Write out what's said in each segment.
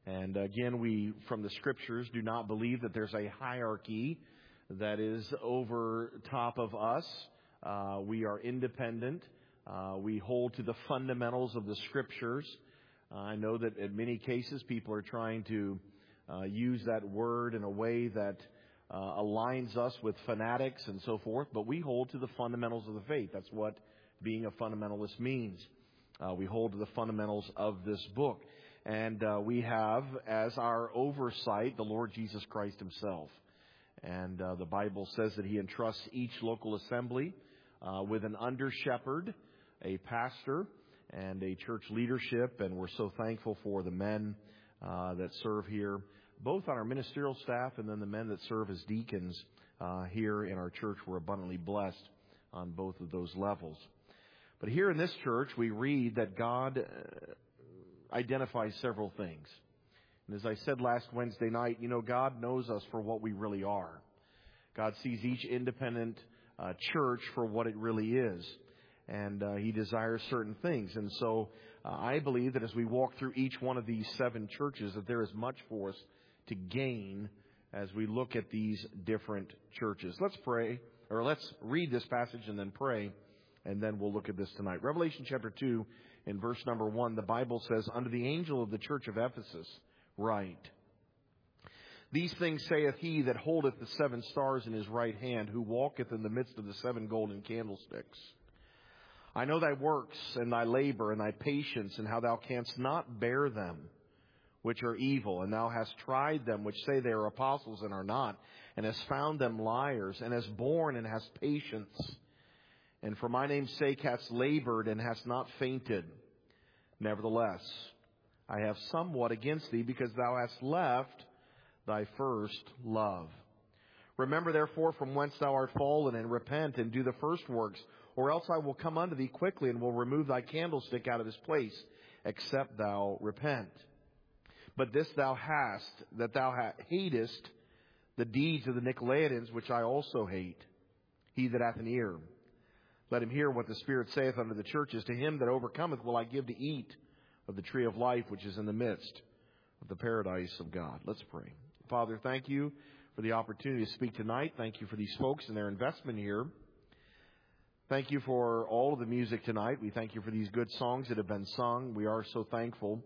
And again, we, from the Scriptures, do not believe that there's a hierarchy that is over top of us. We are independent. We hold to the fundamentals of the Scriptures. I know that in many cases people are trying to use that word in a way that aligns us with fanatics and so forth, but we hold to the fundamentals of the faith. That's what being a fundamentalist means. We hold to the fundamentals of this book. And we have as our oversight the Lord Jesus Christ Himself. And the Bible says that He entrusts each local assembly with an under-shepherd, a pastor, and a church leadership. And we're so thankful for the men that serve here, both on our ministerial staff and then the men that serve as deacons here in our church. We're abundantly blessed on both of those levels. But here in this church, we read that God identifies several things. And as I said last Wednesday night, God knows us for what we really are. God sees each independent church for what it really is. And He desires certain things. And so I believe that as we walk through each one of these 7 churches, that there is much for us to gain as we look at these different churches. Let's pray, or let's read this passage and then pray, and then we'll look at this tonight. Revelation chapter 2, in verse number 1, the Bible says, "Unto the angel of the church of Ephesus write, These things saith he that holdeth the 7 stars in his right hand, who walketh in the midst of the 7 golden candlesticks. I know thy works, and thy labor, and thy patience, and how thou canst not bear them which are evil, and thou hast tried them which say they are apostles and are not, and hast found them liars, and hast borne and hast patience, and for my name's sake hast labored and hast not fainted. Nevertheless, I have somewhat against thee, because thou hast left thy first love. Remember therefore from whence thou art fallen, and repent, and do the first works, or else I will come unto thee quickly, and will remove thy candlestick out of his place, except thou repent. But this thou hast, that thou hatest the deeds of the Nicolaitans, which I also hate. He that hath an ear, let him hear what the Spirit saith unto the churches. To him that overcometh will I give to eat of the tree of life, which is in the midst of the paradise of God." Let's pray. Father, thank you for the opportunity to speak tonight. Thank you for these folks and their investment here. Thank you for all of the music tonight. We thank you for these good songs that have been sung. We are so thankful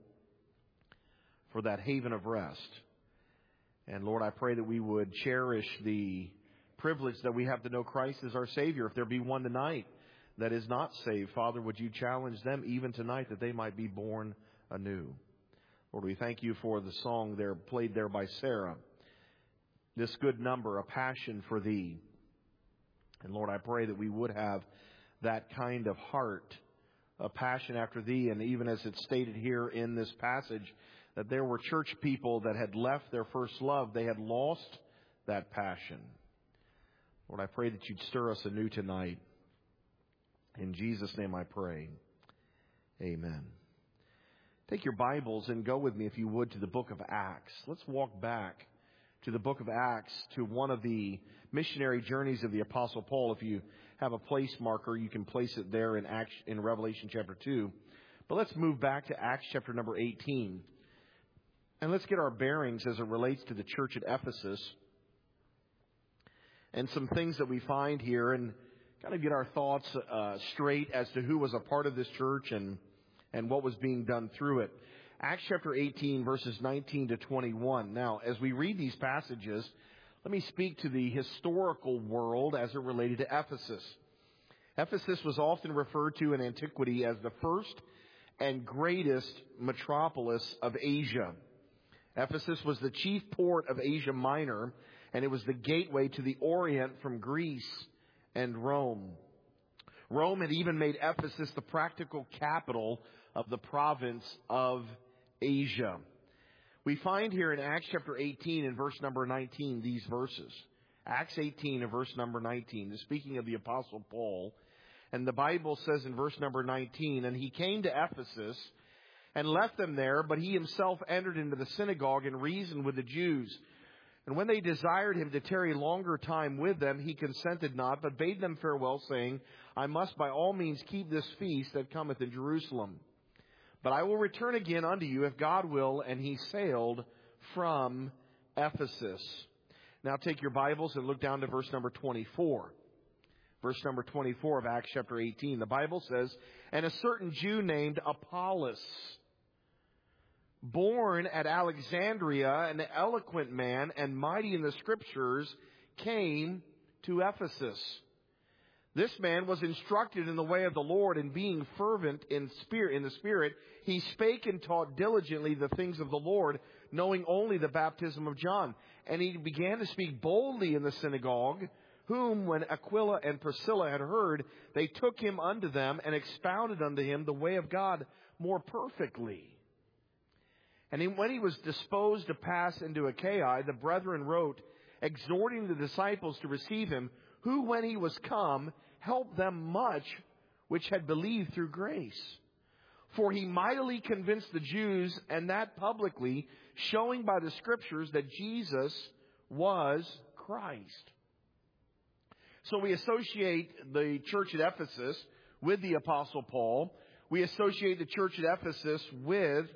for that haven of rest. And Lord, I pray that we would cherish the privilege that we have to know Christ as our Savior. If there be one tonight that is not saved, Father, would you challenge them even tonight that they might be born anew. Lord, we thank you for the song there played there by Sarah. This good number, A Passion for Thee. And Lord, I pray that we would have that kind of heart, a passion after Thee. And even as it's stated here in this passage, that there were church people that had left their first love. They had lost that passion. Lord, I pray that you'd stir us anew tonight. In Jesus' name I pray. Amen. Take your Bibles and go with me, if you would, to the book of Acts. Let's walk back to the book of Acts, to one of the missionary journeys of the Apostle Paul. If you have a place marker, you can place it there in Revelation chapter 2. But let's move back to Acts chapter number 18. And let's get our bearings as it relates to the church at Ephesus and some things that we find here, and kind of get our thoughts straight as to who was a part of this church and what was being done through it. Acts chapter 18, verses 19 to 21. Now, as we read these passages, let me speak to the historical world as it related to Ephesus. Ephesus was often referred to in antiquity as the first and greatest metropolis of Asia. Ephesus was the chief port of Asia Minor, and it was the gateway to the Orient from Greece and Rome. Rome had even made Ephesus the practical capital of the province of Asia. We find here in Acts chapter 18 and verse number 19 these verses. Acts 18 and verse number 19, speaking of the Apostle Paul. And the Bible says in verse number 19, "And he came to Ephesus and left them there, but he himself entered into the synagogue and reasoned with the Jews. And when they desired him to tarry longer time with them, he consented not, but bade them farewell, saying, I must by all means keep this feast that cometh in Jerusalem. But I will return again unto you, if God will. And he sailed from Ephesus. Now take your Bibles and look down to verse number 24. Verse number 24 of Acts chapter 18. The Bible says, and a certain Jew named Apollos, born at Alexandria, an eloquent man and mighty in the Scriptures, came to Ephesus. This man was instructed in the way of the Lord, and being fervent in the Spirit, he spake and taught diligently the things of the Lord, knowing only the baptism of John. And he began to speak boldly in the synagogue, whom when Aquila and Priscilla had heard, they took him unto them and expounded unto him the way of God more perfectly. And when he was disposed to pass into Achaia, the brethren wrote, exhorting the disciples to receive him, who when he was come, helped them much which had believed through grace. For he mightily convinced the Jews, and that publicly, showing by the Scriptures that Jesus was Christ. So we associate the church at Ephesus with the Apostle Paul. We associate the church at Ephesus with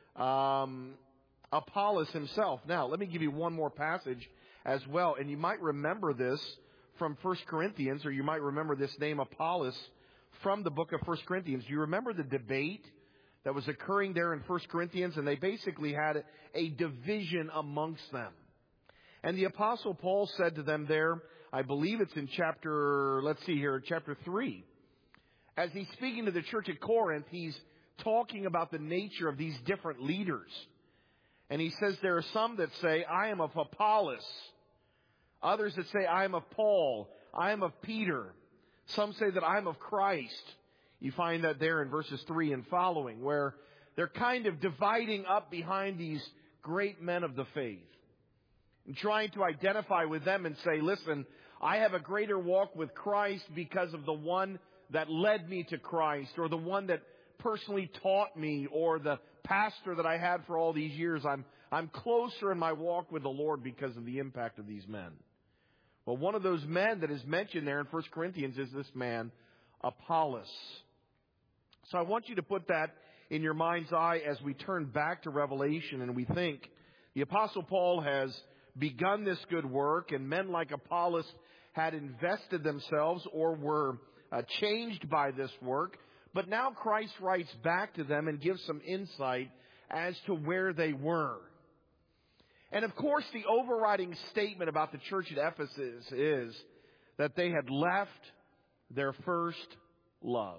Apollos himself. Now, let me give you one more passage as well. And you might remember this from 1 Corinthians, or you might remember this name Apollos from the book of 1 Corinthians. Do you remember the debate that was occurring there in 1 Corinthians? And they basically had a division amongst them. And the Apostle Paul said to them there, I believe it's in chapter 3. As he's speaking to the church at Corinth, he's talking about the nature of these different leaders. And he says there are some that say, I am of Apollos. Others that say, I am of Paul. I am of Peter. Some say that I am of Christ. You find that there in verses 3 and following, where they're kind of dividing up behind these great men of the faith. And trying to identify with them and say, listen, I have a greater walk with Christ because of the one that led me to Christ, or the one that personally taught me, or the pastor that I had for all these years. I'm closer in my walk with the Lord because of the impact of these men. Well, one of those men that is mentioned there in 1 Corinthians is this man, Apollos. So I want you to put that in your mind's eye as we turn back to Revelation and we think the Apostle Paul has begun this good work, and men like Apollos had invested themselves or were changed by this work. But now Christ writes back to them and gives some insight as to where they were. And of course, the overriding statement about the church at Ephesus is that they had left their first love.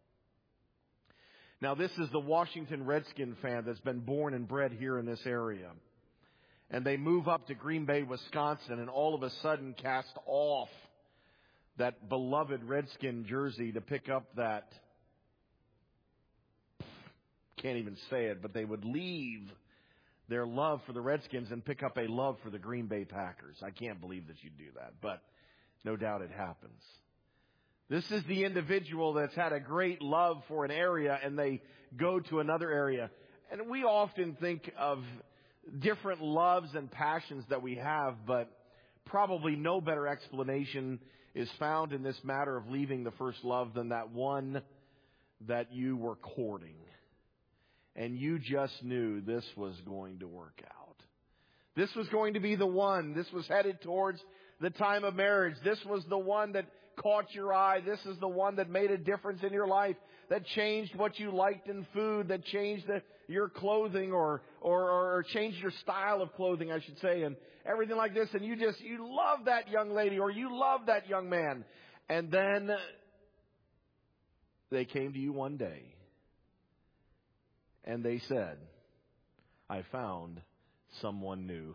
Now, this is the Washington Redskin fan that's been born and bred here in this area. And they move up to Green Bay, Wisconsin, and all of a sudden cast off that beloved Redskin jersey to pick up that, can't even say it, but they would leave their love for the Redskins and pick up a love for the Green Bay Packers. I can't believe that you'd do that, but no doubt it happens. This is the individual that's had a great love for an area and they go to another area. And we often think of different loves and passions that we have, but probably no better explanation is found in this matter of leaving the first love than that one that you were courting. And you just knew this was going to work out. This was going to be the one. This was headed towards the time of marriage. This was the one that caught your eye. This is the one that made a difference in your life, that changed what you liked in food, that changed your clothing or changed your style of clothing, I should say, and everything like this. And you love that young lady or you love that young man. And then they came to you one day and they said, I found someone new.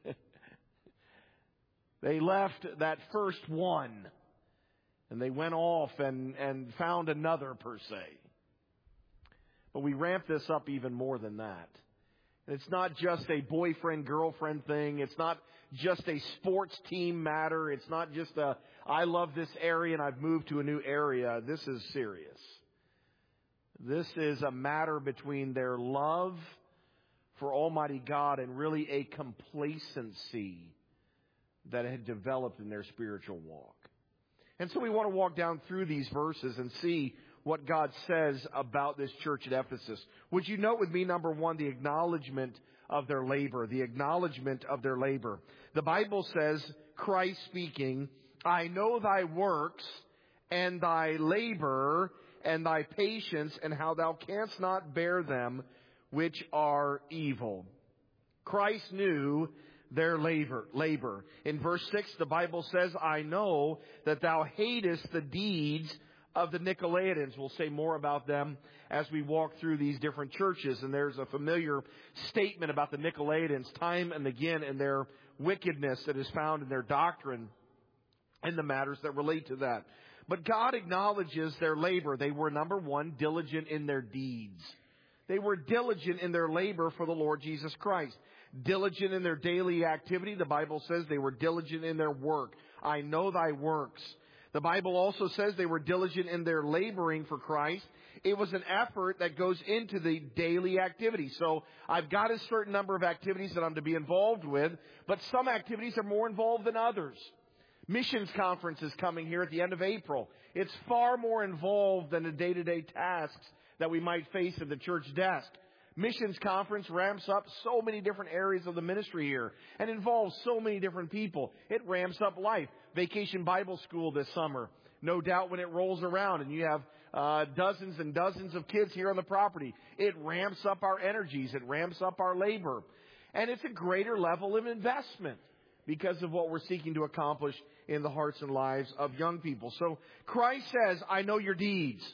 They left that first one and they went off and found another per se. But we ramp this up even more than that. It's not just a boyfriend-girlfriend thing. It's not just a sports team matter. It's not just I love this area and I've moved to a new area. This is serious. This is a matter between their love for Almighty God and really a complacency that had developed in their spiritual walk. And so we want to walk down through these verses and see what God says about this church at Ephesus. Would you note with me, number one, the acknowledgement of their labor, the acknowledgement of their labor. The Bible says, Christ speaking, I know thy works and thy labor and thy patience, and how thou canst not bear them which are evil. Christ knew their labor. In verse 6, the Bible says, I know that thou hatest the deeds of the Nicolaitans. We'll say more about them as we walk through these different churches. And there's a familiar statement about the Nicolaitans time and again in their wickedness that is found in their doctrine and the matters that relate to that. But God acknowledges their labor. They were, number one, diligent in their deeds. They were diligent in their labor for the Lord Jesus Christ. Diligent in their daily activity. The Bible says they were diligent in their work. I know thy works. The Bible also says they were diligent in their laboring for Christ. It was an effort that goes into the daily activity. So I've got a certain number of activities that I'm to be involved with, but some activities are more involved than others. Missions conference is coming here at the end of April. It's far more involved than the day-to-day tasks that we might face at the church desk. Missions conference ramps up so many different areas of the ministry here and involves so many different people. It ramps up life. Vacation Bible School this summer. No doubt when it rolls around and you have dozens and dozens of kids here on the property, it ramps up our energies. It ramps up our labor. And it's a greater level of investment because of what we're seeking to accomplish in the hearts and lives of young people. So Christ says, I know your deeds.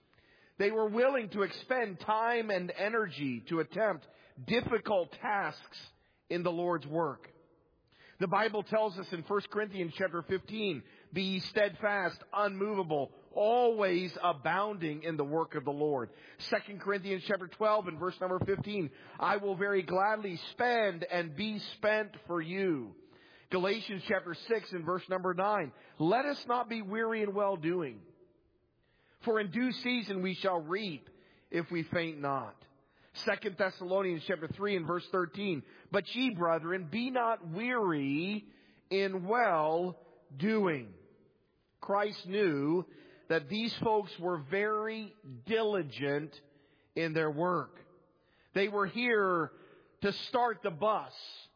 They were willing to expend time and energy to attempt difficult tasks in the Lord's work. The Bible tells us in 1 Corinthians chapter 15, be ye steadfast, unmovable, always abounding in the work of the Lord. 2 Corinthians chapter 12 and verse number 15, I will very gladly spend and be spent for you. Galatians chapter 6 and verse number 9, let us not be weary in well-doing. For in due season we shall reap if we faint not. 2 Thessalonians chapter 3 and verse 13. But ye, brethren, be not weary in well-doing. Christ knew that these folks were very diligent in their work. They were here to start the bus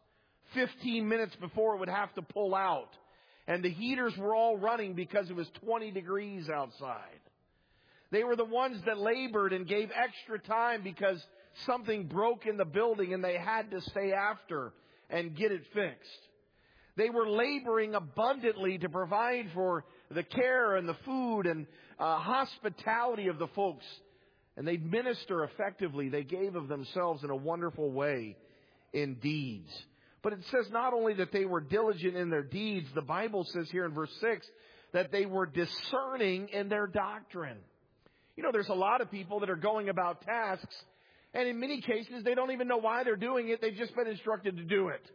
15 minutes before it would have to pull out. And the heaters were all running because it was 20 degrees outside. They were the ones that labored and gave extra time because something broke in the building and they had to stay after and get it fixed. They were laboring abundantly to provide for the care and the food and hospitality of the folks. And they minister effectively. They gave of themselves in a wonderful way in deeds. But it says not only that they were diligent in their deeds, the Bible says here in verse 6 that they were discerning in their doctrine. You know, there's a lot of people that are going about tasks, and in many cases, they don't even know why they're doing it. They've just been instructed to do it.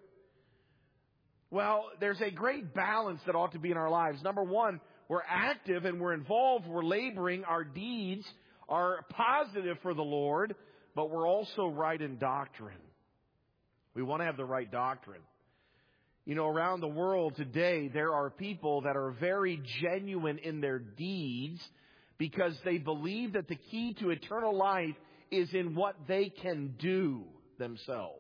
Well, there's a great balance that ought to be in our lives. Number one, we're active and we're involved. We're laboring. Our deeds are positive for the Lord, but we're also right in doctrine. We want to have the right doctrine. You know, around the world today, there are people that are very genuine in their deeds, because they believe that the key to eternal life is in what they can do themselves.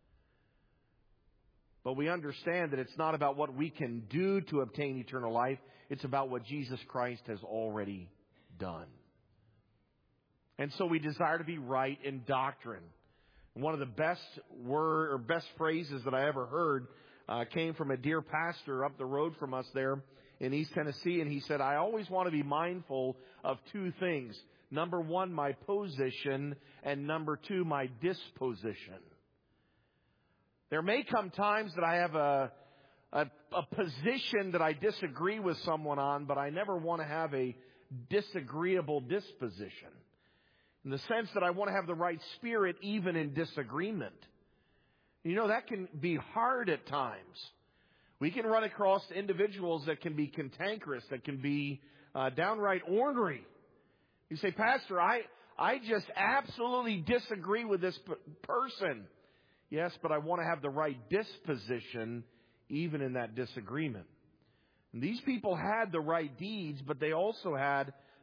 But we understand that it's not about what we can do to obtain eternal life. It's about what Jesus Christ has already done. And so we desire to be right in doctrine. One of the best phrases that I ever heard came from a dear pastor up the road from us there in East Tennessee, and he said, I always want to be mindful of two things. Number one, my position, and number two, my disposition. There may come times that I have a position that I disagree with someone on, but I never want to have a disagreeable disposition. In the sense that I want to have the right spirit even in disagreement. You know, that can be hard at times. We can run across individuals that can be cantankerous, that can be downright ornery. You say, Pastor, I just absolutely disagree with this person. Yes, but I want to have the right disposition even in that disagreement. And these people had the right deeds, but they also had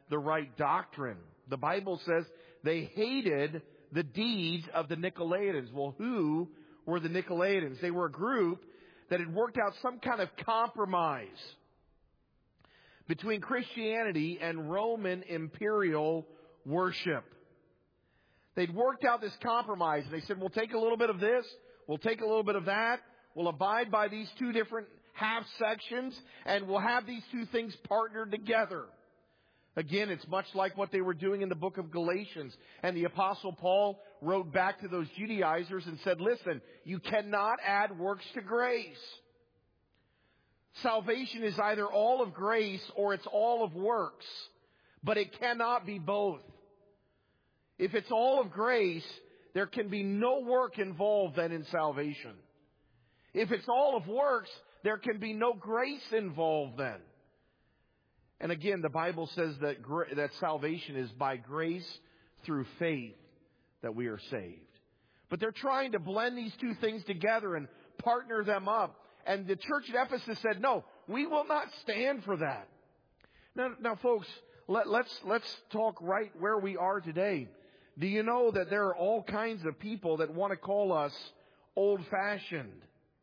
the right doctrine. The Bible says they hated the deeds of the Nicolaitans. Well, who were the Nicolaitans? They were a group that had worked out some kind of compromise between Christianity and Roman imperial worship. They'd worked out this compromise, and they said, we'll take a little bit of this, we'll take a little bit of that, we'll abide by these two different half sections, and we'll have these two things partnered together. Again, it's much like what they were doing in the book of Galatians. And the Apostle Paul wrote back to those Judaizers and said, listen, you cannot add works to grace. Salvation is either all of grace or it's all of works. But it cannot be both. If it's all of grace, there can be no work involved then in salvation. If it's all of works, there can be no grace involved then. And again, the Bible says that salvation is by grace through faith that we are saved. But they're trying to blend these two things together and partner them up. And the church at Ephesus said, no, we will not stand for that. Now folks, let's talk right where we are today. Do you know that there are all kinds of people that want to call us old-fashioned,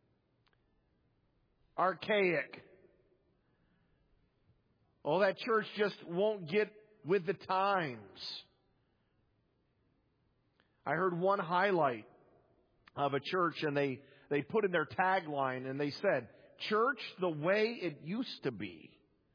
archaic? Oh, that church just won't get with the times. I heard one highlight of a church, and they put in their tagline, and they said, church the way it used to be.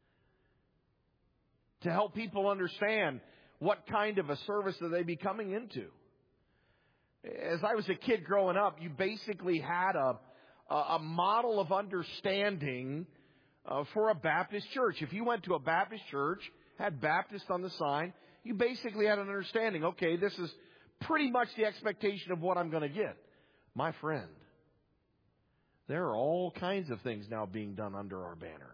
To help people understand what kind of a service are they be coming into. As I was a kid growing up, you basically had a model of understanding for a Baptist church. If you went to a Baptist church, had Baptist on the sign, you basically had an understanding, okay, this is pretty much the expectation of what I'm going to get. My friend, there are all kinds of things now being done under our banner.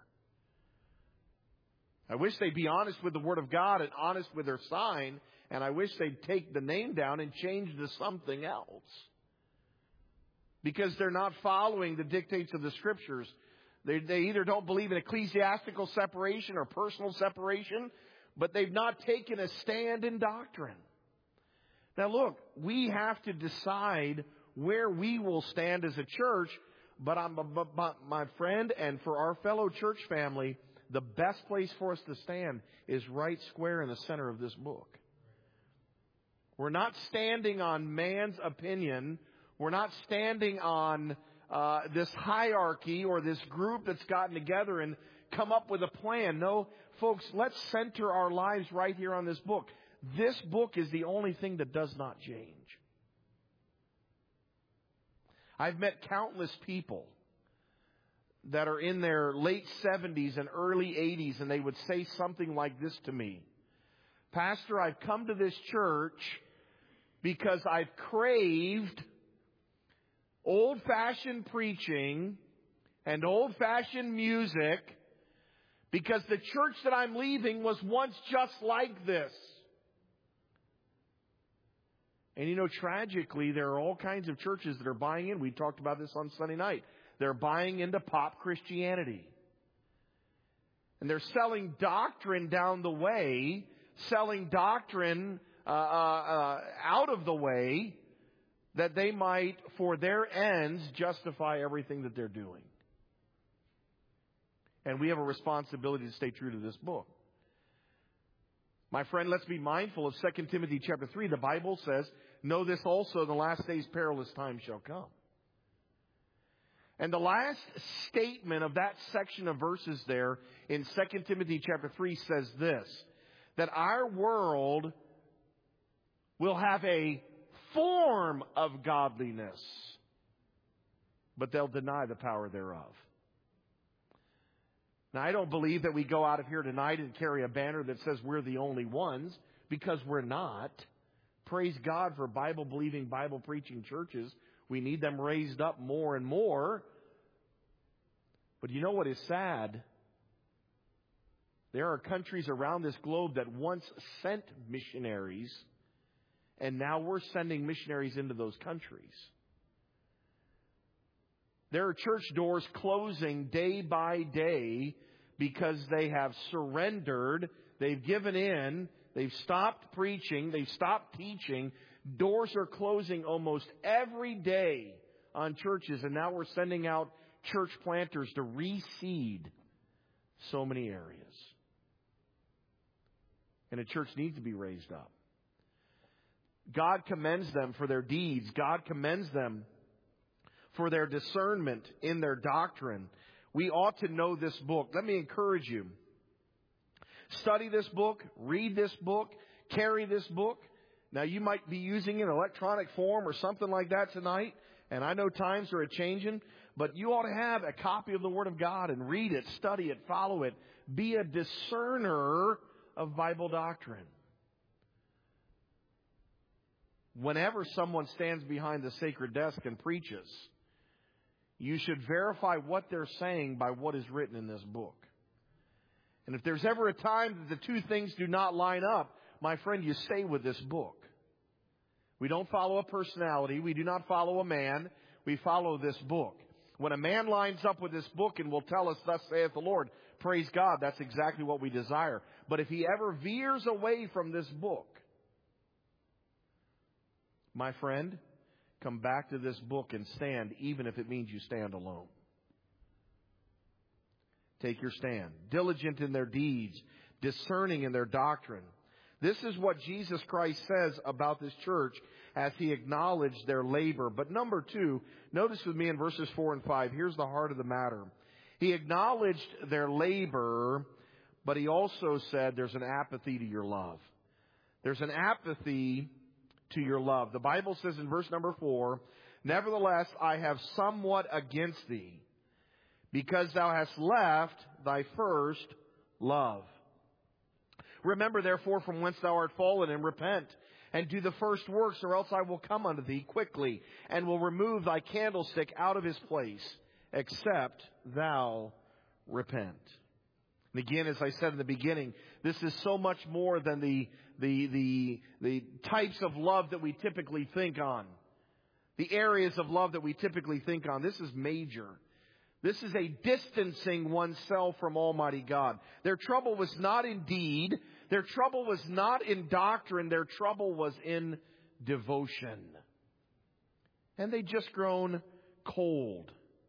I wish they'd be honest with the Word of God and honest with their sign, and I wish they'd take the name down and change to something else. Because they're not following the dictates of the Scriptures. They either don't believe in ecclesiastical separation or personal separation, but they've not taken a stand in doctrine. Now look, we have to decide where we will stand as a church, but my friend, and for our fellow church family, the best place for us to stand is right square in the center of this book. We're not standing on man's opinion. We're not standing on this hierarchy or this group that's gotten together and come up with a plan. No, folks, let's center our lives right here on this book. This book is the only thing that does not change. I've met countless people that are in their late 70s and early 80s, and they would say something like this to me. Pastor, I've come to this church because I've craved old-fashioned preaching and old-fashioned music because the church that I'm leaving was once just like this. And you know, tragically, there are all kinds of churches that are buying in. We talked about this on Sunday night. They're buying into pop Christianity. And they're selling doctrine down the way, selling doctrine out of the way, that they might, for their ends, justify everything that they're doing. And we have a responsibility to stay true to this book. My friend, let's be mindful of 2 Timothy chapter 3. The Bible says, know this also, in the last days perilous times shall come. And the last statement of that section of verses there in 2 Timothy chapter 3 says this, that our world will have a form of godliness, but they'll deny the power thereof. Now, I don't believe that we go out of here tonight and carry a banner that says we're the only ones, because we're not. Praise God for Bible-believing, Bible-preaching churches. We need them raised up more and more. But you know what is sad? There are countries around this globe that once sent missionaries, and now we're sending missionaries into those countries. There are church doors closing day by day because they have surrendered they've given in. They've stopped preaching. They've stopped teaching. Doors are closing almost every day on churches. And now we're sending out church planters to reseed so many areas. And a church needs to be raised up. God commends them for their deeds. God commends them for their discernment in their doctrine. We ought to know this book. Let me encourage you. Study this book. Read this book. Carry this book. Now, you might be using it in electronic form or something like that tonight. And I know times are a-changing. But you ought to have a copy of the Word of God and read it, study it, follow it. Be a discerner of Bible doctrine. Whenever someone stands behind the sacred desk and preaches, you should verify what they're saying by what is written in this book. And if there's ever a time that the two things do not line up, my friend, you stay with this book. We don't follow a personality. We do not follow a man. We follow this book. When a man lines up with this book and will tell us, thus saith the Lord, praise God, that's exactly what we desire. But if he ever veers away from this book, my friend, come back to this book and stand, even if it means you stand alone. Take your stand. Diligent in their deeds, discerning in their doctrine. This is what Jesus Christ says about this church as he acknowledged their labor. But number two, notice with me in verses 4 and 5, here's the heart of the matter. He acknowledged their labor, but he also said there's an apathy to your love. There's an apathy to your love. The Bible says in verse number 4, nevertheless, I have somewhat against thee, because thou hast left thy first love. Remember, therefore, from whence thou art fallen, and repent, and do the first works, or else I will come unto thee quickly, and will remove thy candlestick out of his place, except thou repent. And again, as I said in the beginning, this is so much more than the types of love that we typically think on. The areas of love that we typically think on. This is major. This is a distancing oneself from Almighty God. Their trouble was not in deed. Their trouble was not in doctrine. Their trouble was in devotion. And they'd just grown cold.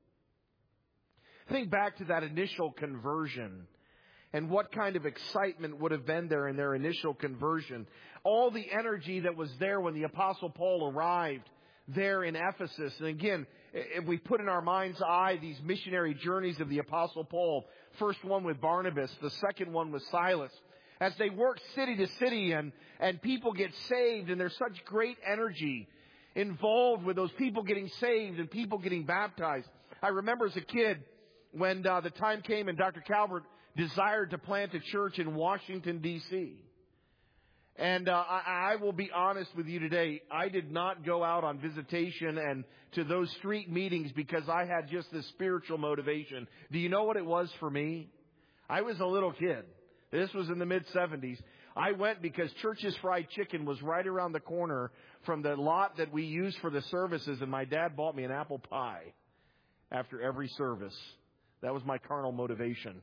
Think back to that initial conversion and what kind of excitement would have been there in their initial conversion. All the energy that was there when the Apostle Paul arrived there in Ephesus. And again, if we put in our mind's eye these missionary journeys of the Apostle Paul, first one with Barnabas, the second one with Silas, as they work city to city and people get saved, and there's such great energy involved with those people getting saved and people getting baptized. I remember as a kid when the time came and Dr. Calvert desired to plant a church in Washington, D.C. And I will be honest with you today, I did not go out on visitation and to those street meetings because I had just this spiritual motivation. Do you know what it was for me? I was a little kid. This was in the mid-'70s. I went because Church's Fried Chicken was right around the corner from the lot that we used for the services, and my dad bought me an apple pie after every service. That was my carnal motivation.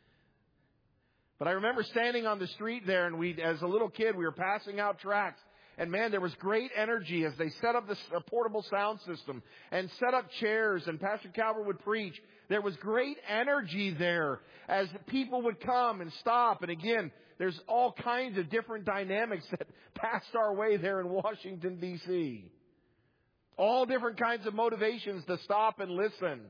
But I remember standing on the street there, and as a little kid, we were passing out tracts. And man, there was great energy as they set up this portable sound system and set up chairs, and Pastor Calvert would preach. There was great energy there as people would come and stop. And again, there's all kinds of different dynamics that passed our way there in Washington, D.C. All different kinds of motivations to stop and listen.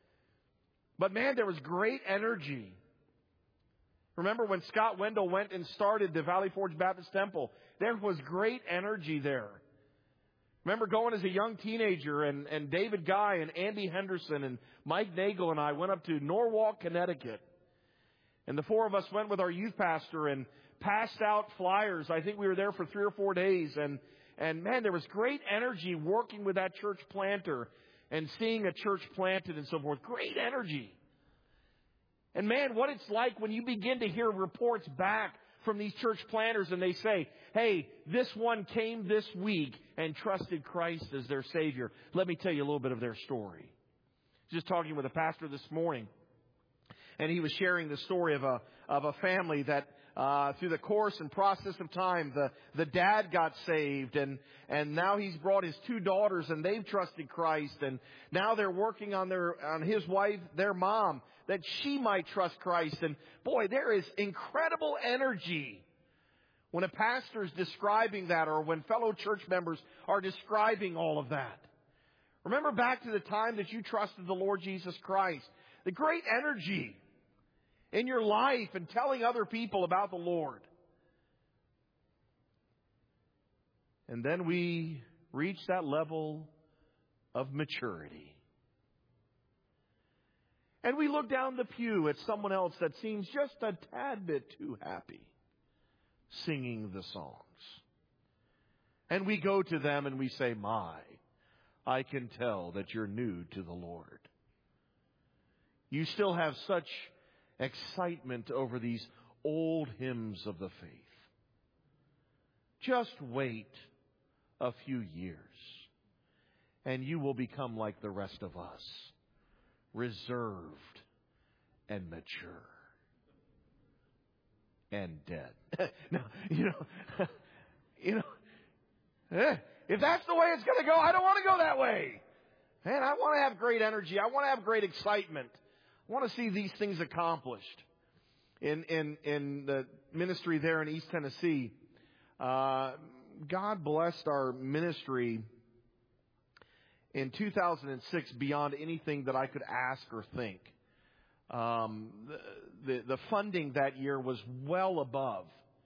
But man, there was great energy. Remember when Scott Wendell went and started the Valley Forge Baptist Temple? There was great energy there. Remember going as a young teenager, and David Guy and Andy Henderson and Mike Nagel and I went up to Norwalk, Connecticut. And the four of us went with our youth pastor and passed out flyers. I think we were there for 3 or 4 days. And man, there was great energy working with that church planter and seeing a church planted and so forth. Great energy. And man, what it's like when you begin to hear reports back from these church planters and they say, hey, this one came this week and trusted Christ as their Savior. Let me tell you a little bit of their story. Just talking with a pastor this morning, and he was sharing the story of a family that through the course and process of time, the dad got saved, and now he's brought his 2 daughters, and they've trusted Christ, and now they're working on his wife, their mom, that she might trust Christ. And boy, there is incredible energy when a pastor is describing that, or when fellow church members are describing all of that. Remember back to the time that you trusted the Lord Jesus Christ. The great energy in your life and telling other people about the Lord. And then we reach that level of maturity. And we look down the pew at someone else that seems just a tad bit too happy singing the songs. And we go to them and we say, "My, I can tell that you're new to the Lord. You still have such excitement over these old hymns of the faith. Just wait a few years, and you will become like the rest of us, reserved and mature and dead." No, if that's the way it's going to go, I don't want to go that way. Man, I want to have great energy. I want to have great excitement. I want to see these things accomplished. In the ministry there in East Tennessee, God blessed our ministry in 2006 beyond anything that I could ask or think. The funding that year was well above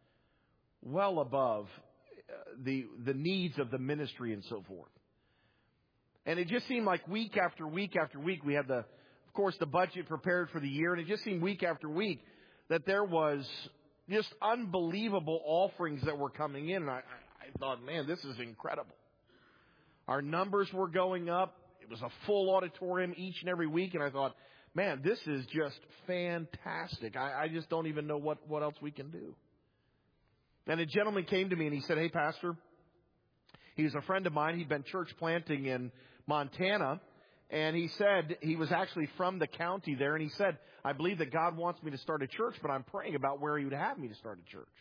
the needs of the ministry and so forth. And it just seemed like week after week after week, we had of course, the budget prepared for the year, and it just seemed week after week that there was just unbelievable offerings that were coming in. And I thought, man, this is incredible. Our numbers were going up. It was a full auditorium each and every week, and I thought, man, this is just fantastic. I just don't even know what else we can do. And a gentleman came to me and he said, "Hey, Pastor," he was a friend of mine. He'd been church planting in Montana. And he said he was actually from the county there. And he said, "I believe that God wants me to start a church, but I'm praying about where He would have me to start a church."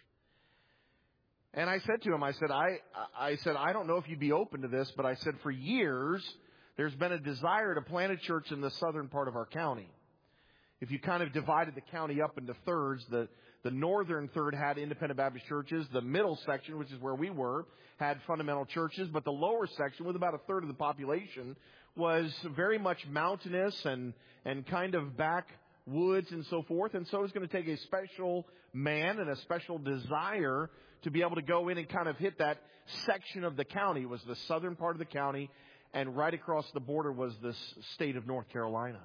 And I said to him, I said, I don't know if you'd be open to this, but I said, for years, there's been a desire to plant a church in the southern part of our county. If you kind of divided the county up into thirds, the northern third had independent Baptist churches. The middle section, which is where we were, had fundamental churches. But the lower section, with about a third of the population, was very much mountainous and kind of backwoods and so forth. And so it was going to take a special man and a special desire to be able to go in and kind of hit that section of the county. It was the southern part of the county, and right across the border was the state of North Carolina.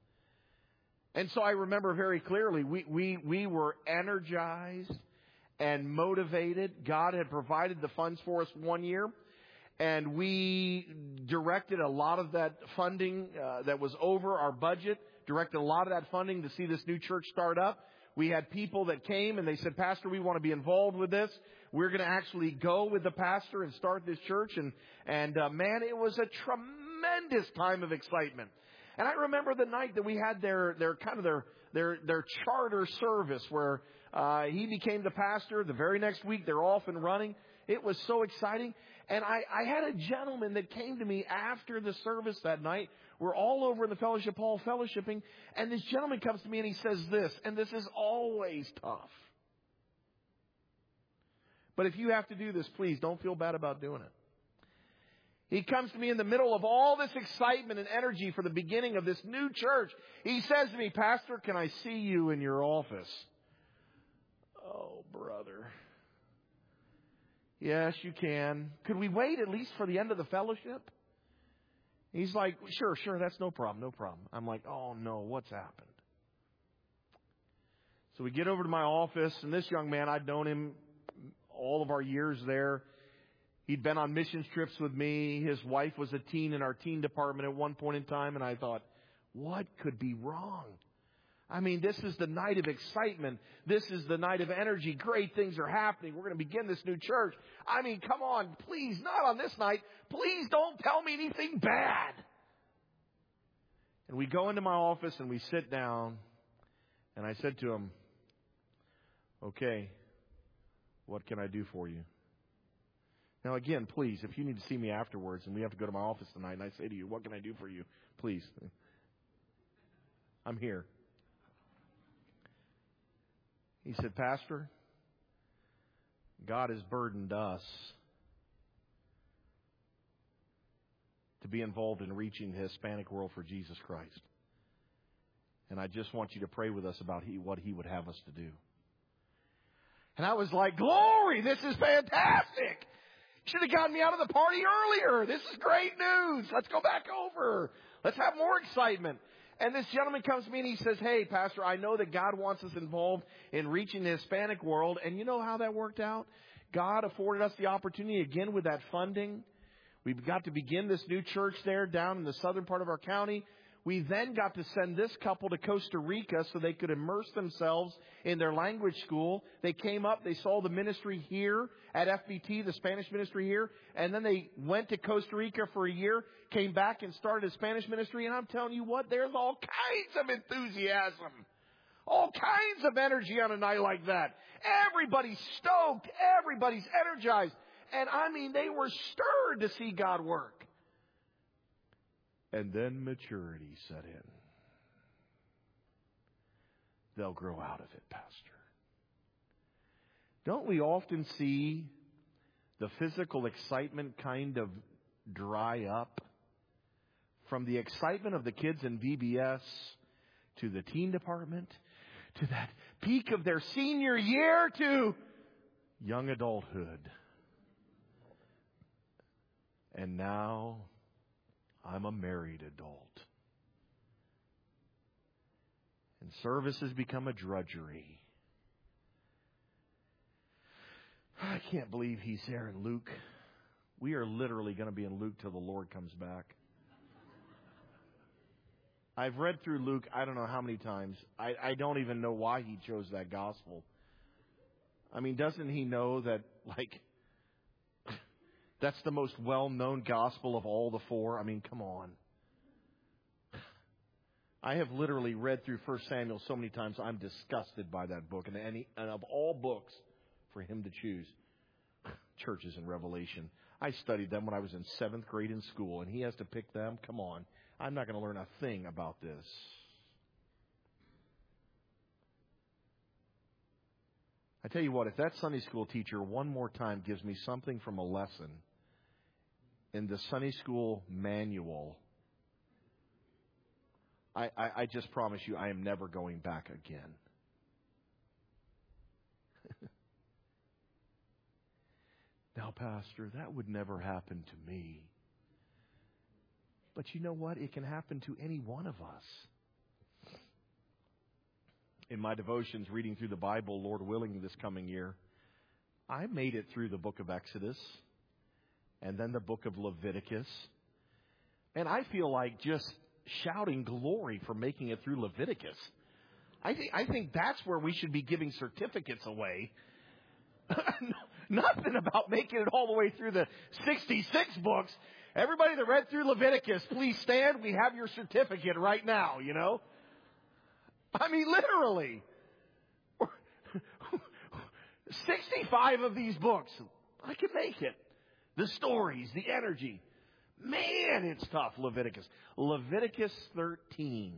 And so I remember very clearly, we were energized and motivated. God had provided the funds for us one year, and we directed a lot of that funding that was over our budget, directed a lot of that funding to see this new church start up. We had people that came and they said, "Pastor, we want to be involved with this. We're going to actually go with the pastor and start this church." And man, it was a tremendous time of excitement. And I remember the night that we had their charter service where he became the pastor. The very next week, they're off and running. It was so exciting. And I had a gentleman that came to me after the service that night. We're all over in the fellowship hall fellowshipping. And this gentleman comes to me and he says this, and this is always tough. But if you have to do this, please don't feel bad about doing it. He comes to me in the middle of all this excitement and energy for the beginning of this new church. He says to me, "Pastor, can I see you in your office?" Oh, brother. "Yes, you can. Could we wait at least for the end of the fellowship?" He's like, Sure, that's no problem. I'm like, oh no, what's happened? So we get over to my office, and this young man, I'd known him all of our years there. He'd been on missions trips with me. His wife was a teen in our teen department at one point in time, and I thought, what could be wrong? I mean, this is the night of excitement. This is the night of energy. Great things are happening. We're going to begin this new church. I mean, come on, please, not on this night. Please don't tell me anything bad. And we go into my office and we sit down, and I said to him, Okay, what can I do for you? Now again, please, if you need to see me afterwards and we have to go to my office tonight and I say to you, what can I do for you? Please. I'm here. He said, Pastor, God has burdened us to be involved in reaching the Hispanic world for Jesus Christ. And I just want you to pray with us about what He would have us to do. And I was like, glory, this is fantastic. Should have gotten me out of the party earlier. This is great news. Let's go back over. Let's have more excitement. And this gentleman comes to me and he says, hey, Pastor, I know that God wants us involved in reaching the Hispanic world. And you know how that worked out? God afforded us the opportunity again with that funding. We've got to begin this new church there down in the southern part of our county. We then got to send this couple to Costa Rica so they could immerse themselves in their language school. They came up, they saw the ministry here at FBT, the Spanish ministry here, and then they went to Costa Rica for a year, came back and started a Spanish ministry. And I'm telling you what, there's all kinds of enthusiasm, all kinds of energy on a night like that. Everybody's stoked, everybody's energized. And I mean, they were stirred to see God work. And then maturity set in. They'll grow out of it, Pastor. Don't we often see the physical excitement kind of dry up? From the excitement of the kids in VBS to the teen department to that peak of their senior year to young adulthood. And now I'm a married adult. And service has become a drudgery. I can't believe he's there in Luke. We are literally going to be in Luke till the Lord comes back. I've read through Luke I don't know how many times. I don't even know why he chose that gospel. I mean, doesn't he know that, that's the most well-known gospel of all the four? I mean, come on. I have literally read through 1 Samuel so many times, I'm disgusted by that book. And of all books for him to choose, churches in Revelation. I studied them when I was in 7th grade in school, and he has to pick them? Come on. I'm not going to learn a thing about this. I tell you what, if that Sunday school teacher one more time gives me something from a lesson in the Sunday school manual, I just promise you I am never going back again. Now, Pastor, that would never happen to me. But you know what? It can happen to any one of us. In my devotions, reading through the Bible, Lord willing, this coming year, I made it through the book of Exodus and then the book of Leviticus. And I feel like just shouting glory for making it through Leviticus. I think that's where we should be giving certificates away. Nothing about making it all the way through the 66 books. Everybody that read through Leviticus, please stand. We have your certificate right now, you know. I mean, literally. 65 of these books. I can make it. The stories, the energy. Man, it's tough, Leviticus. Leviticus 13.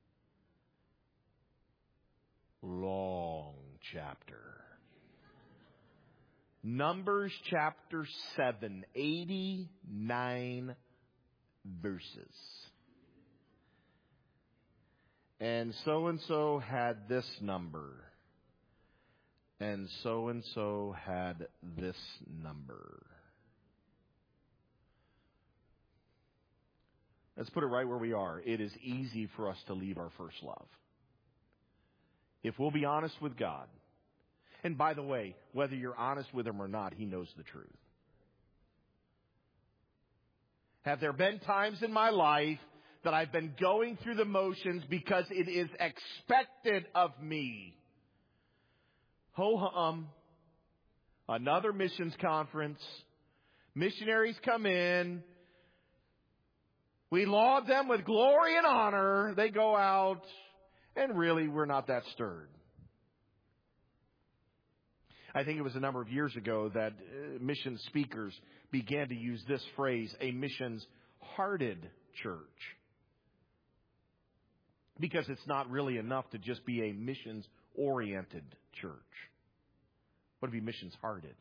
Long chapter. Numbers chapter 7. 89 verses. And so had this number. And so had this number. Let's put it right where we are. It is easy for us to leave our first love. If we'll be honest with God. And by the way, whether you're honest with Him or not, He knows the truth. Have there been times in my life that I've been going through the motions because it is expected of me? Ho-hum. Another missions conference. Missionaries come in. We laud them with glory and honor. They go out, and really we're not that stirred. I think it was a number of years ago that mission speakers began to use this phrase, a missions-hearted church. Because it's not really enough to just be a missions-oriented church. What to be missions-hearted?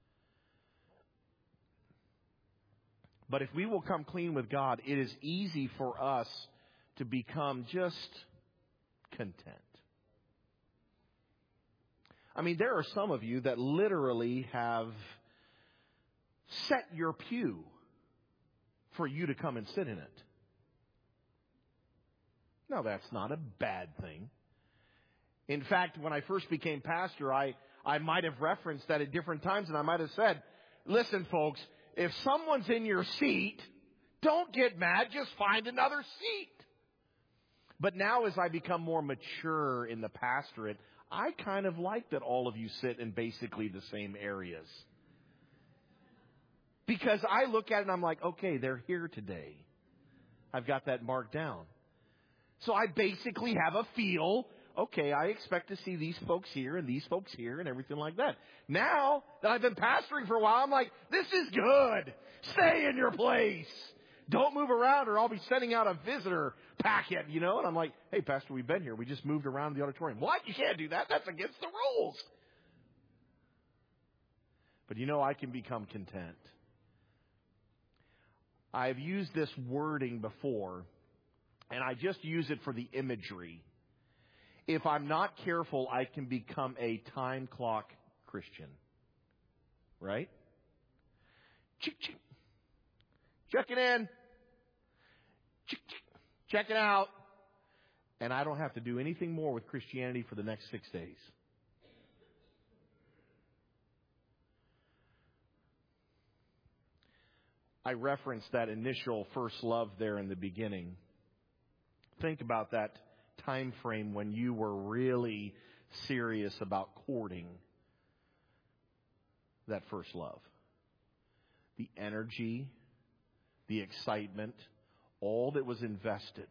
But if we will come clean with God, it is easy for us to become just content. I mean, there are some of you that literally have set your pew for you to come and sit in it. Now, that's not a bad thing. In fact, when I first became pastor, I might have referenced that at different times, and I might have said, listen, folks, if someone's in your seat, don't get mad, just find another seat. But now as I become more mature in the pastorate, I kind of like that all of you sit in basically the same areas. Because I look at it and I'm like, okay, they're here today. I've got that marked down. So I basically have a feel, okay, I expect to see these folks here and these folks here and everything like that. Now that I've been pastoring for a while, I'm like, this is good. Stay in your place. Don't move around or I'll be sending out a visitor packet, And I'm like, hey, Pastor, we've been here. We just moved around the auditorium. What? You can't do that. That's against the rules. But I can become content. I've used this wording before, and I just use it for the imagery. If I'm not careful, I can become a time clock Christian. Right? Checking in. Checking out. And I don't have to do anything more with Christianity for the next 6 days. I referenced that initial first love there in the beginning. Think about that time frame when you were really serious about courting that first love. The energy, the excitement, all that was invested.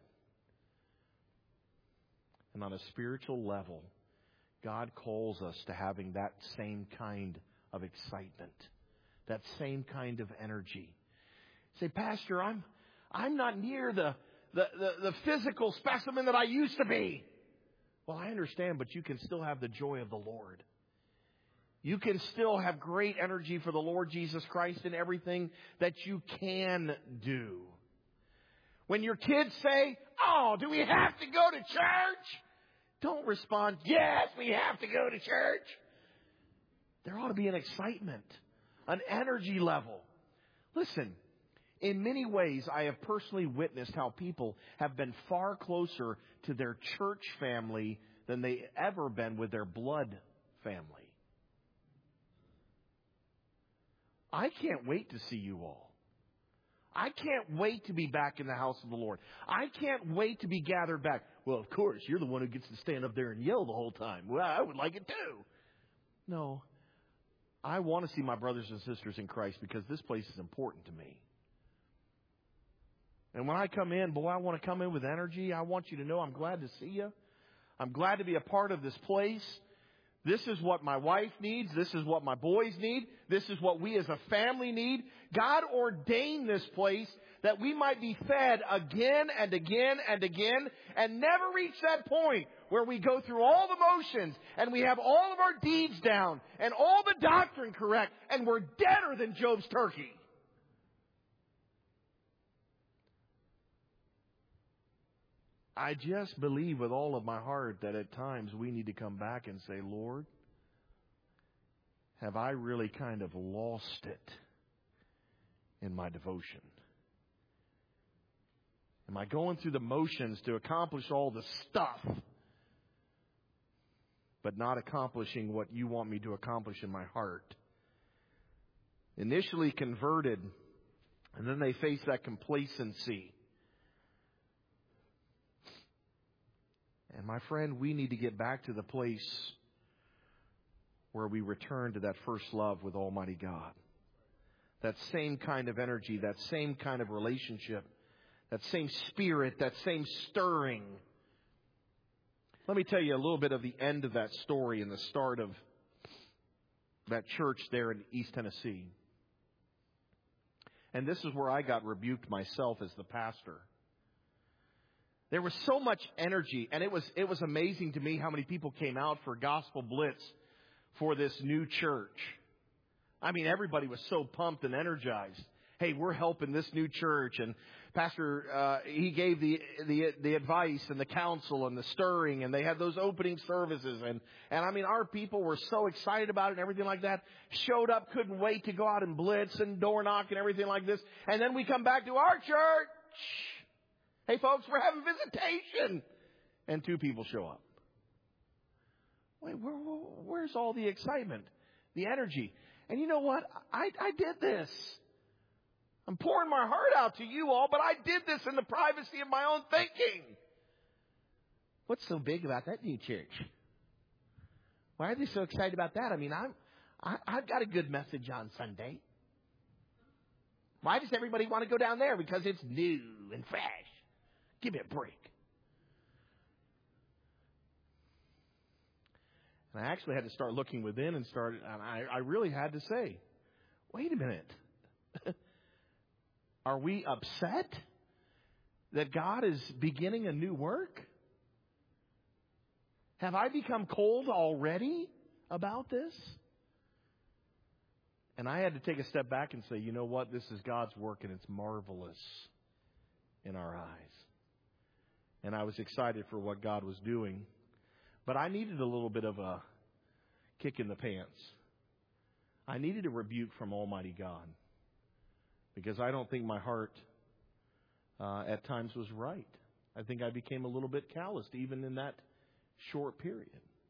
And on a spiritual level, God calls us to having that same kind of excitement, that same kind of energy. Say, Pastor, I'm not near the physical specimen that I used to be. Well, I understand, but you can still have the joy of the Lord. You can still have great energy for the Lord Jesus Christ in everything that you can do. When your kids say, oh, do we have to go to church? Don't respond, yes, we have to go to church. There ought to be an excitement, an energy level. Listen, in many ways, I have personally witnessed how people have been far closer to their church family than they ever been with their blood family. I can't wait to see you all. I can't wait to be back in the house of the Lord. I can't wait to be gathered back. Well, of course, you're the one who gets to stand up there and yell the whole time. Well, I would like it too. No, I want to see my brothers and sisters in Christ because this place is important to me. And when I come in, boy, I want to come in with energy. I want you to know I'm glad to see you. I'm glad to be a part of this place. This is what my wife needs. This is what my boys need. This is what we as a family need. God ordained this place that we might be fed again and again and again and never reach that point where we go through all the motions and we have all of our deeds down and all the doctrine correct and we're deader than Job's turkey. I just believe with all of my heart that at times we need to come back and say, Lord, have I really kind of lost it in my devotion? Am I going through the motions to accomplish all the stuff, but not accomplishing what you want me to accomplish in my heart? Initially converted, and then they face that complacency. And my friend, we need to get back to the place where we return to that first love with Almighty God. That same kind of energy, that same kind of relationship, that same spirit, that same stirring. Let me tell you a little bit of the end of that story and the start of that church there in East Tennessee. And this is where I got rebuked myself as the pastor. There was so much energy, and it was amazing to me how many people came out for Gospel Blitz for this new church. I mean, everybody was so pumped and energized. Hey, we're helping this new church, and Pastor, he gave the advice and the counsel and the stirring, and they had those opening services, and I mean, our people were so excited about it and everything like that. Showed up, couldn't wait to go out and blitz and door knock and everything like this. And then we come back to our church. Hey, folks, we're having visitation, and 2 people show up. Wait, where's all the excitement, the energy? And you know what? I did this. I'm pouring my heart out to you all, but I did this in the privacy of my own thinking. What's so big about that new church? Why are they so excited about that? I mean, I've got a good message on Sunday. Why does everybody want to go down there? Because it's new and fresh. Give me a break. And I actually had to start looking within and I really had to say, wait a minute. Are we upset that God is beginning a new work? Have I become cold already about this? And I had to take a step back and say, you know what? This is God's work, and it's marvelous in our eyes. And I was excited for what God was doing. But I needed a little bit of a kick in the pants. I needed a rebuke from Almighty God. Because I don't think my heart at times was right. I think I became a little bit calloused even in that short period.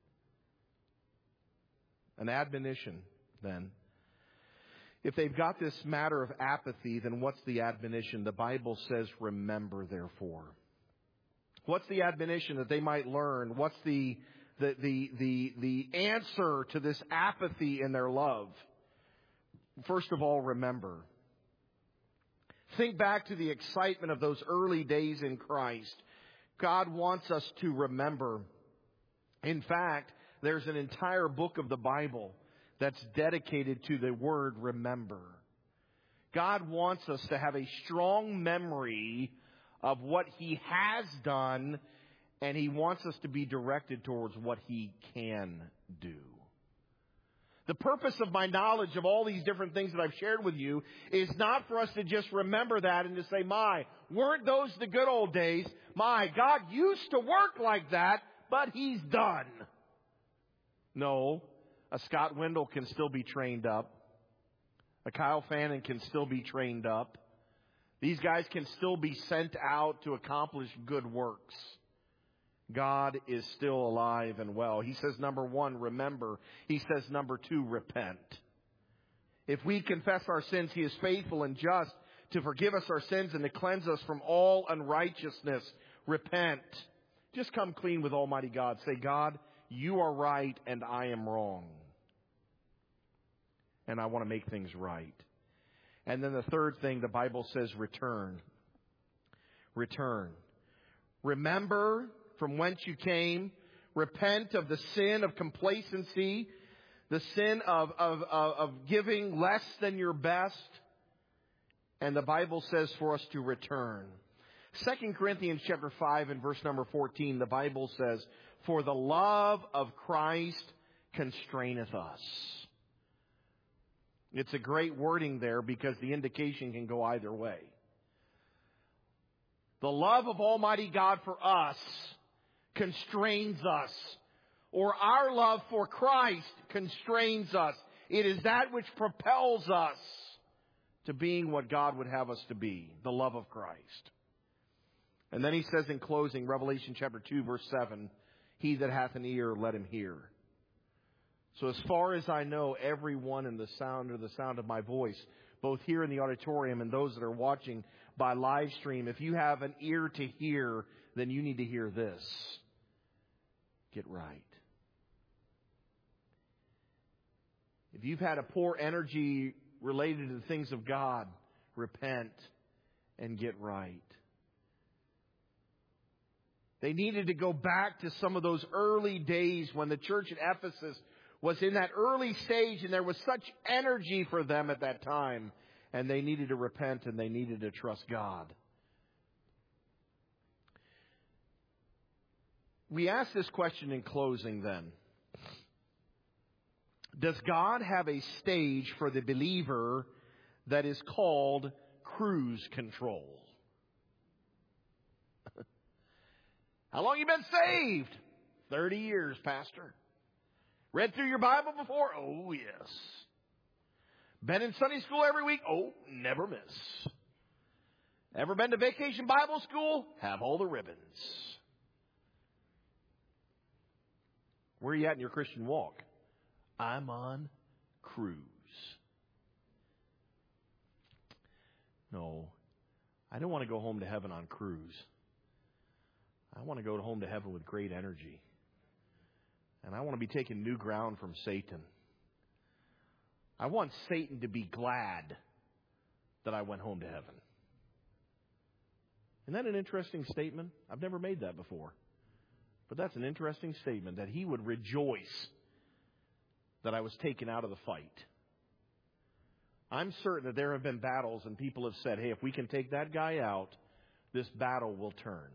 An admonition, then. If they've got this matter of apathy, then what's the admonition? The Bible says, remember, therefore. What's the admonition that they might learn? What's the answer to this apathy in their love? First of all, remember. Think back to the excitement of those early days in Christ. God wants us to remember. In fact, there's an entire book of the Bible that's dedicated to the word remember. God wants us to have a strong memory of what He has done, and He wants us to be directed towards what He can do. The purpose of my knowledge of all these different things that I've shared with you is not for us to just remember that and to say, weren't those the good old days? God used to work like that, but He's done. No, a Scott Wendell can still be trained up. A Kyle Fannin can still be trained up. These guys can still be sent out to accomplish good works. God is still alive and well. He says, number 1, remember. He says, number 2, repent. If we confess our sins, He is faithful and just to forgive us our sins and to cleanse us from all unrighteousness. Repent. Just come clean with Almighty God. Say, God, you are right and I am wrong. And I want to make things right. And then the third thing, the Bible says, return. Return. Remember from whence you came. Repent of the sin of complacency, the sin of giving less than your best. And the Bible says for us to return. 2 Corinthians chapter 5 and verse number 14, the Bible says, for the love of Christ constraineth us. It's a great wording there because the indication can go either way. The love of Almighty God for us constrains us, or our love for Christ constrains us. It is that which propels us to being what God would have us to be, the love of Christ. And then he says in closing, Revelation chapter 2, verse 7, he that hath an ear, let him hear. So as far as I know, everyone in the sound of my voice, both here in the auditorium and those that are watching by live stream, if you have an ear to hear, then you need to hear this. Get right. If you've had a poor energy related to the things of God, repent and get right. They needed to go back to some of those early days when the church at Ephesus was in that early stage, and there was such energy for them at that time, and they needed to repent and they needed to trust God. We ask this question in closing then. Does God have a stage for the believer that is called cruise control? How long you been saved? 30 years, Pastor. Read through your Bible before? Oh, yes. Been in Sunday school every week? Oh, never miss. Ever been to Vacation Bible School? Have all the ribbons. Where are you at in your Christian walk? I'm on cruise. No, I don't want to go home to heaven on cruise. I want to go home to heaven with great energy. And I want to be taking new ground from Satan. I want Satan to be glad that I went home to heaven. Isn't that an interesting statement? I've never made that before. But that's an interesting statement, that he would rejoice that I was taken out of the fight. I'm certain that there have been battles and people have said, hey, if we can take that guy out, this battle will turn.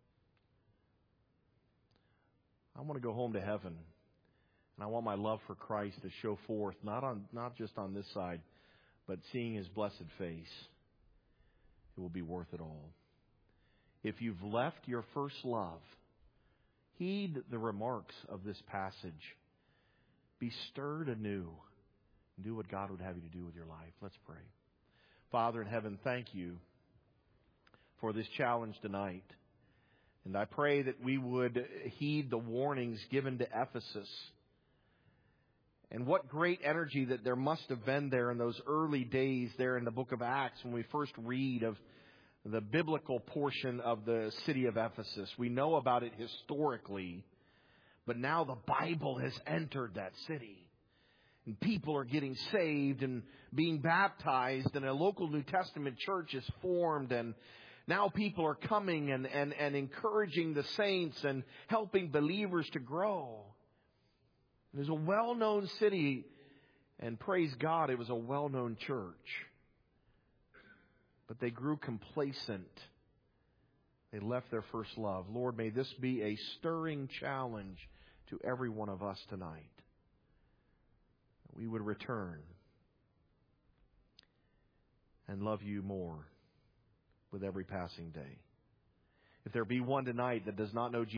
I want to go home to heaven, and I want my love for Christ to show forth, not just on this side, but seeing His blessed face. It will be worth it all. If you've left your first love, heed the remarks of this passage. Be stirred anew and do what God would have you to do with your life. Let's pray. Father in heaven, thank you for this challenge tonight. And I pray that we would heed the warnings given to Ephesus. And what great energy that there must have been there in those early days there in the book of Acts when we first read of the biblical portion of the city of Ephesus. We know about it historically, but now the Bible has entered that city. And people are getting saved and being baptized, and a local New Testament church is formed, and now people are coming and encouraging the saints and helping believers to grow. There's a well-known city, and praise God, it was a well-known church. But they grew complacent. They left their first love. Lord, may this be a stirring challenge to every one of us tonight. We would return and love you more with every passing day. If there be one tonight that does not know Jesus,